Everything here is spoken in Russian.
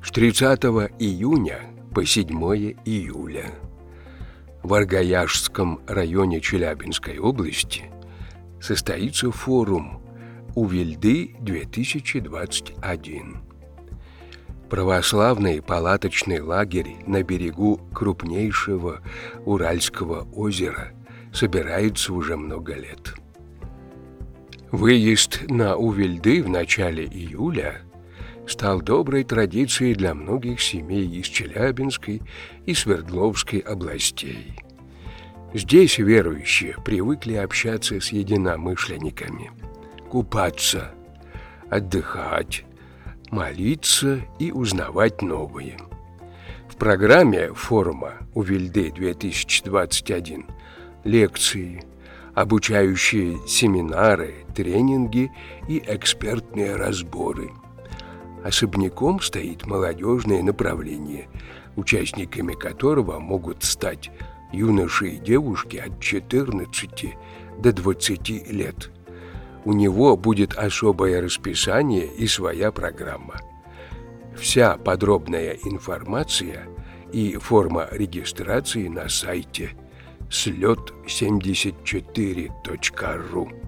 С 30 июня по 7 июля в Аргаяшском районе Челябинской области состоится форум «Увильды-2021». Православный палаточный лагерь на берегу крупнейшего Уральского озера собирается уже много лет. Выезд на Увильды в начале июля стал доброй традицией для многих семей из Челябинской и Свердловской областей. Здесь верующие привыкли общаться с единомышленниками, купаться, отдыхать, молиться и узнавать новые. В программе форума «Увильды-2021» лекции, обучающие семинары, тренинги и экспертные разборы. Особняком стоит молодежное направление, участниками которого могут стать юноши и девушки от 14 до 20 лет. У него будет особое расписание и своя программа. Вся подробная информация и форма регистрации на сайте slет74.ru.